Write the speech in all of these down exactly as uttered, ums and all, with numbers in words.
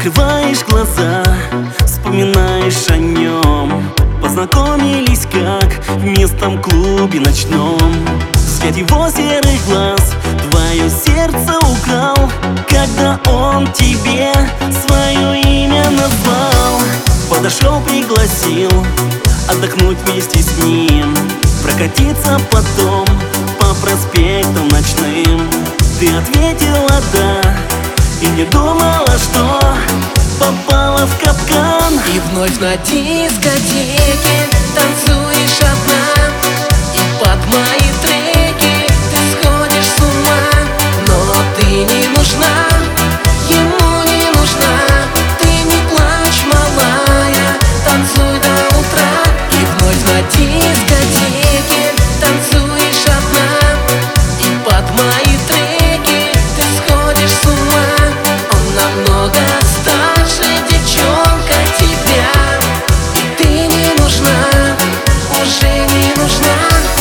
Закрываешь глаза, вспоминаешь о нем. Познакомились как в местном клубе ночном. Взгляд его серых глаз твое сердце украл, когда он тебе свое имя назвал. Подошел, пригласил отдохнуть вместе с ним, прокатиться потом по проспектам ночным. Ты ответила «да» и не думала, что попала в капкан. И вновь на дискотеке танцуешь одна, и под мои треки ты сходишь с ума. Но ты не нужна, ему не нужна. Ты не плачь, малая, танцуй до утра. И вновь на дискотеке танцуешь одна, и под мои треки ты сходишь с ума. Он намного старше, девчонка, тебя, и ты не нужна, уже не нужна.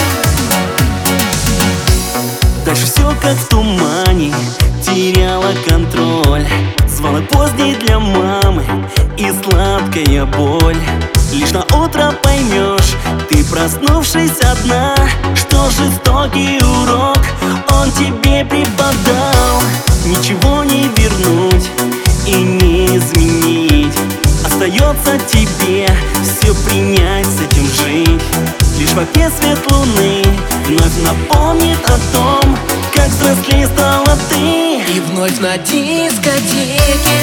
Дальше все как в тумане, теряла контроль. Звонок поздний для мамы и сладкая боль. Лишь на утро поймешь, ты проснувшись одна, что жестокий урок он тебе преподал. Ничего не вернуть и не изменить, остается тебе все принять, с этим жить. Лишь в окне свет луны вновь напомнит о том, как взрослей стала ты. И вновь на дискотеке